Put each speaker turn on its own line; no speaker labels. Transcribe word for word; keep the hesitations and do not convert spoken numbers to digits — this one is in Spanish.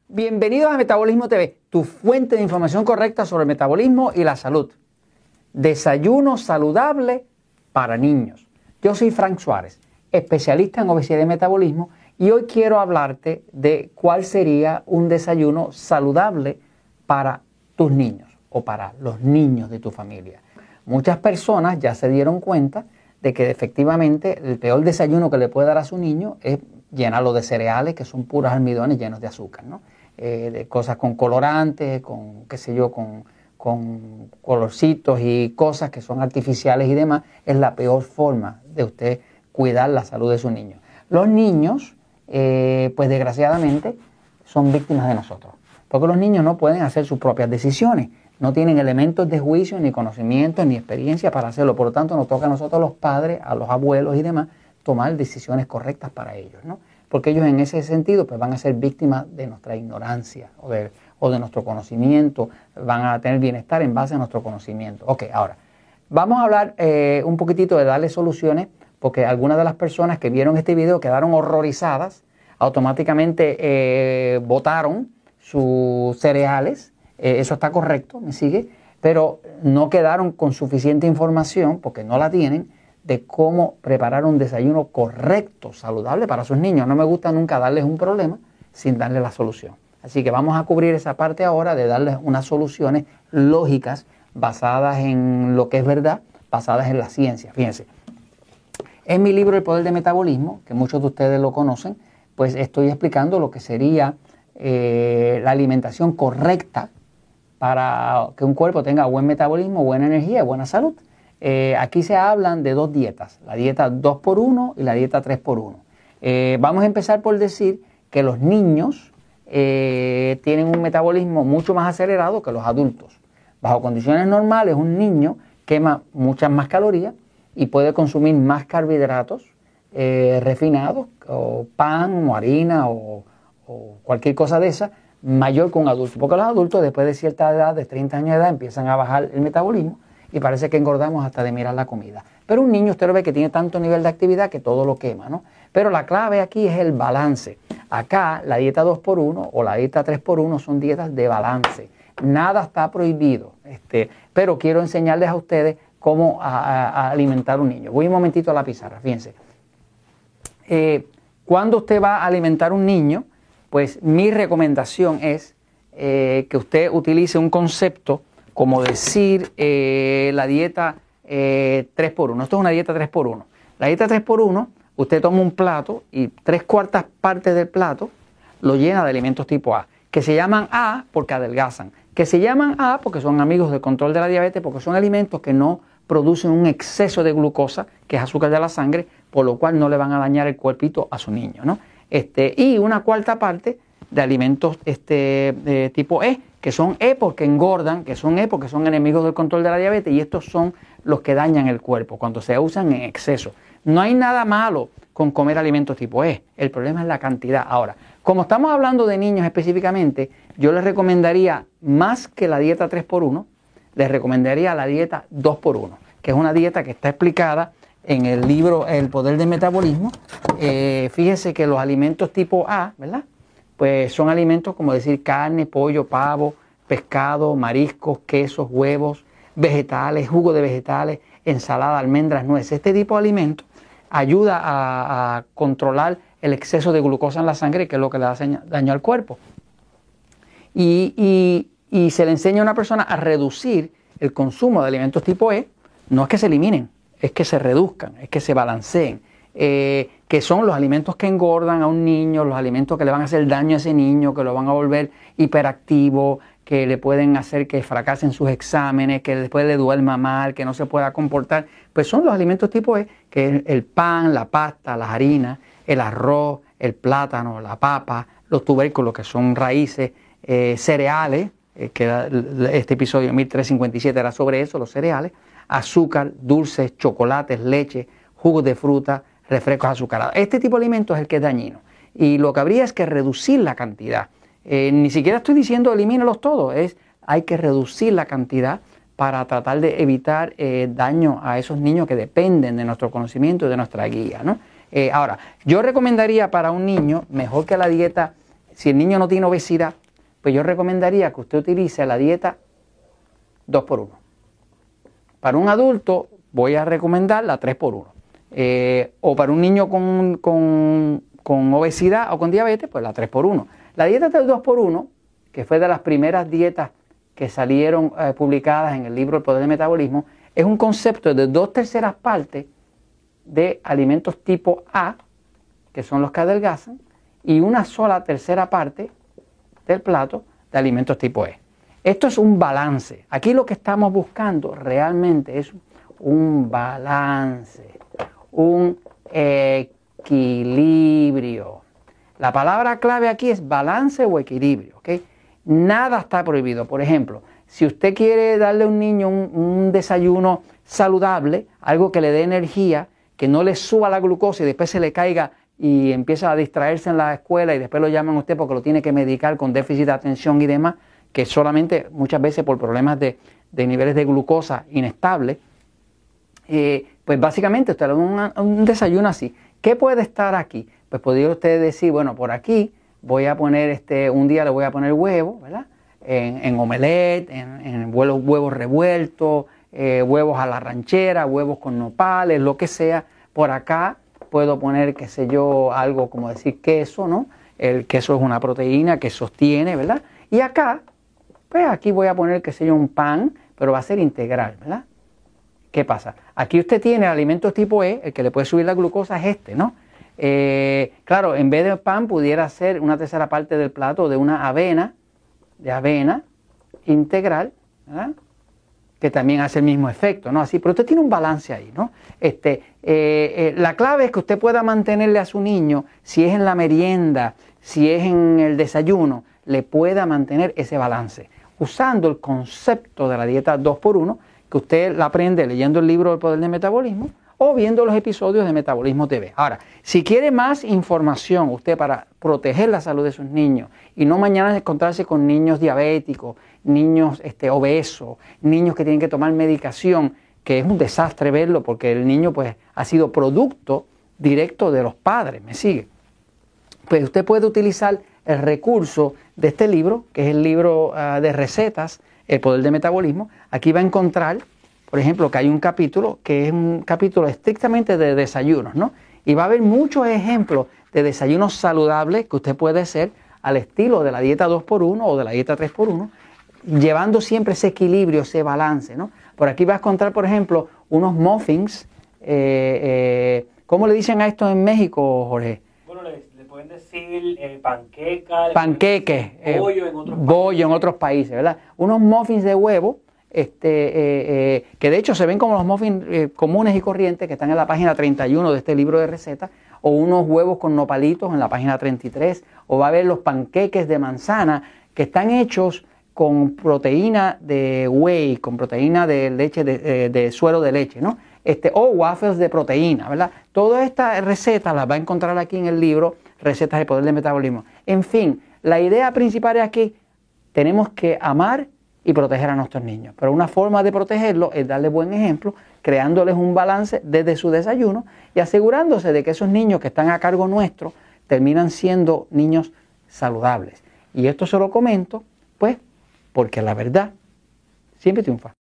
Bienvenidos a Metabolismo T V, tu fuente de información correcta sobre el metabolismo y la salud. Desayuno saludable para niños. Yo soy Frank Suárez, especialista en obesidad y metabolismo, y hoy quiero hablarte de cuál sería un desayuno saludable para tus niños o para los niños de tu familia. Muchas personas ya se dieron cuenta de que efectivamente el peor desayuno que le puede dar a su niño es llenarlo de cereales que son puros almidones llenos de azúcar, ¿no? Eh, de cosas con colorantes, con qué sé yo, con, con colorcitos y cosas que son artificiales y demás. Es la peor forma de usted cuidar la salud de su niño. Los niños, eh, pues desgraciadamente, son víctimas de nosotros, porque los niños no pueden hacer sus propias decisiones. No tienen elementos de juicio, ni conocimiento, ni experiencia para hacerlo. Por lo tanto, nos toca a nosotros los padres, a los abuelos y demás, tomar decisiones correctas para ellos, ¿no? Porque ellos en ese sentido pues van a ser víctimas de nuestra ignorancia o de, o de nuestro conocimiento, van a tener bienestar en base a nuestro conocimiento. Ok, ahora, vamos a hablar eh, un poquitito de darle soluciones, porque algunas de las personas que vieron este video quedaron horrorizadas, automáticamente eh, botaron sus cereales, eh, eso está correcto, me sigue, pero no quedaron con suficiente información, porque no la tienen, de cómo preparar un desayuno correcto, saludable para sus niños. No me gusta nunca darles un problema sin darles la solución. Así que vamos a cubrir esa parte ahora de darles unas soluciones lógicas basadas en lo que es verdad, basadas en la ciencia. Fíjense, en mi libro El Poder del Metabolismo, que muchos de ustedes lo conocen, pues estoy explicando lo que sería eh, la alimentación correcta para que un cuerpo tenga buen metabolismo, buena energía y buena salud. Eh, aquí se hablan de dos dietas, la dieta dos por uno y la dieta tres por uno. Eh, vamos a empezar por decir que los niños eh, tienen un metabolismo mucho más acelerado que los adultos. Bajo condiciones normales, un niño quema muchas más calorías y puede consumir más carbohidratos eh, refinados, o pan, o harina, o, o cualquier cosa de esa, mayor que un adulto. Porque los adultos, después de cierta edad, de treinta años de edad, empiezan a bajar el metabolismo y parece que engordamos hasta de mirar la comida. Pero un niño, usted lo ve que tiene tanto nivel de actividad que todo lo quema, ¿no? Pero la clave aquí es el balance. Acá, la dieta dos por uno o la dieta tres por uno son dietas de balance. Nada está prohibido, este, pero quiero enseñarles a ustedes cómo a, a, a alimentar a un niño. Voy un momentito a la pizarra, fíjense. Eh, cuando usted va a alimentar a un niño, pues mi recomendación es eh, que usted utilice un concepto como decir eh, la dieta eh, tres por uno. Esto es una dieta tres por uno. La dieta tres por uno, usted toma un plato y tres cuartas partes del plato lo llena de alimentos tipo A, que se llaman A porque adelgazan, que se llaman A porque son amigos del control de la diabetes, porque son alimentos que no producen un exceso de glucosa, que es azúcar de la sangre, por lo cual no le van a dañar el cuerpito a su niño, ¿no? Este, y una cuarta parte de alimentos este, de tipo E, que son E porque engordan, que son E porque son enemigos del control de la diabetes, y estos son los que dañan el cuerpo cuando se usan en exceso. No hay nada malo con comer alimentos tipo E, el problema es la cantidad. Ahora, como estamos hablando de niños específicamente, yo les recomendaría más que la dieta tres por uno, les recomendaría la dieta dos por uno, que es una dieta que está explicada en el libro El Poder del Metabolismo. Eh, fíjese que los alimentos tipo A, ¿verdad?, pues son alimentos como decir carne, pollo, pavo, pescado, mariscos, quesos, huevos, vegetales, jugo de vegetales, ensalada, almendras, nueces. Este tipo de alimentos ayuda a, a controlar el exceso de glucosa en la sangre, que es lo que le hace daño al cuerpo. Y, y, y se le enseña a una persona a reducir el consumo de alimentos tipo E. No es que se eliminen, es que se reduzcan, es que se balanceen. Eh, que son los alimentos que engordan a un niño, los alimentos que le van a hacer daño a ese niño, que lo van a volver hiperactivo, que le pueden hacer que fracasen sus exámenes, que después le duerma mal, que no se pueda comportar. Pues son los alimentos tipo E, que es el pan, la pasta, las harinas, el arroz, el plátano, la papa, los tubérculos, que son raíces, eh, cereales, eh, que era, este episodio mil trescientos cincuenta y siete era sobre eso, los cereales, azúcar, dulces, chocolates, leche, jugos de fruta, refrescos azucarados. Este tipo de alimentos es el que es dañino. Y lo que habría es que reducir la cantidad. Eh, ni siquiera estoy diciendo elimínalos todos, es hay que reducir la cantidad para tratar de evitar eh, daño a esos niños que dependen de nuestro conocimiento y de nuestra guía, ¿no? Eh, ahora, yo recomendaría para un niño, mejor que la dieta si el niño no tiene obesidad, pues yo recomendaría que usted utilice la dieta dos por uno. Para un adulto voy a recomendar la tres por uno. Eh, o para un niño con, con, con obesidad o con diabetes, pues la tres por uno. La dieta del dos por uno, que fue de las primeras dietas que salieron eh, publicadas en el libro El Poder del Metabolismo, es un concepto de dos terceras partes de alimentos tipo A, que son los que adelgazan, y una sola tercera parte del plato de alimentos tipo E. Esto es un balance. Aquí lo que estamos buscando realmente es un balance, un equilibrio. La palabra clave aquí es balance o equilibrio, ¿ok? Nada está prohibido. Por ejemplo, si usted quiere darle a un niño un, un desayuno saludable, algo que le dé energía, que no le suba la glucosa y después se le caiga y empieza a distraerse en la escuela y después lo llaman a usted porque lo tiene que medicar con déficit de atención y demás, que solamente muchas veces por problemas de, de niveles de glucosa inestables, eh, pues básicamente usted le da un, un desayuno así. ¿Qué puede estar aquí? Pues podría usted decir, bueno, por aquí voy a poner, este, un día le voy a poner huevo, ¿verdad? En, en omelette, en, en huevos, huevos revueltos, eh, huevos a la ranchera, huevos con nopales, lo que sea. Por acá puedo poner, qué sé yo, algo como decir queso, ¿no? El queso es una proteína que sostiene, ¿verdad? Y acá, pues aquí voy a poner, qué sé yo, un pan, pero va a ser integral, ¿verdad? ¿Qué pasa? Aquí usted tiene alimentos tipo E, el que le puede subir la glucosa es este, ¿no? Eh, claro, en vez del pan pudiera ser una tercera parte del plato de una avena, de avena integral, ¿verdad? Que también hace el mismo efecto, ¿no? Así, pero usted tiene un balance ahí, ¿no? Este, eh, eh, la clave es que usted pueda mantenerle a su niño, si es en la merienda, si es en el desayuno, le pueda mantener ese balance, usando el concepto de la dieta dos por uno, que usted la aprende leyendo el libro El Poder del Metabolismo o viendo los episodios de Metabolismo T V. Ahora, si quiere más información usted para proteger la salud de sus niños y no mañana encontrarse con niños diabéticos, niños este, obesos, niños que tienen que tomar medicación, que es un desastre verlo porque el niño pues ha sido producto directo de los padres, ¿me sigue? Pues usted puede utilizar el recurso de este libro, que es el libro uh, de recetas, El Poder del Metabolismo. Aquí va a encontrar, por ejemplo, que hay un capítulo que es un capítulo estrictamente de desayunos, ¿no? Y va a haber muchos ejemplos de desayunos saludables que usted puede hacer al estilo de la dieta dos por uno o de la dieta tres por uno, llevando siempre ese equilibrio, ese balance, ¿no? Por aquí va a encontrar, por ejemplo, unos muffins. Eh, eh, ¿Cómo le dicen a esto en México, Jorge?
Bueno, le, le pueden decir eh, panqueca,
panqueques,
eh, bollo, en otros
bollo
países.
en otros países, ¿verdad? Unos muffins de huevo, este, eh, eh, que de hecho se ven como los muffins eh, comunes y corrientes que están en la página treinta y uno de este libro de recetas, o unos huevos con nopalitos en la página treinta y tres, o va a ver los panqueques de manzana que están hechos con proteína de whey, con proteína de leche, de, de suero de leche, ¿no? Este, o waffles de proteína, ¿verdad? Todas estas recetas las va a encontrar aquí en el libro Recetas del Poder del Metabolismo. En fin, la idea principal es aquí, tenemos que amar y proteger a nuestros niños. Pero una forma de protegerlos es darles buen ejemplo, creándoles un balance desde su desayuno y asegurándose de que esos niños que están a cargo nuestro terminan siendo niños saludables. Y esto se lo comento, pues, porque la verdad siempre triunfa.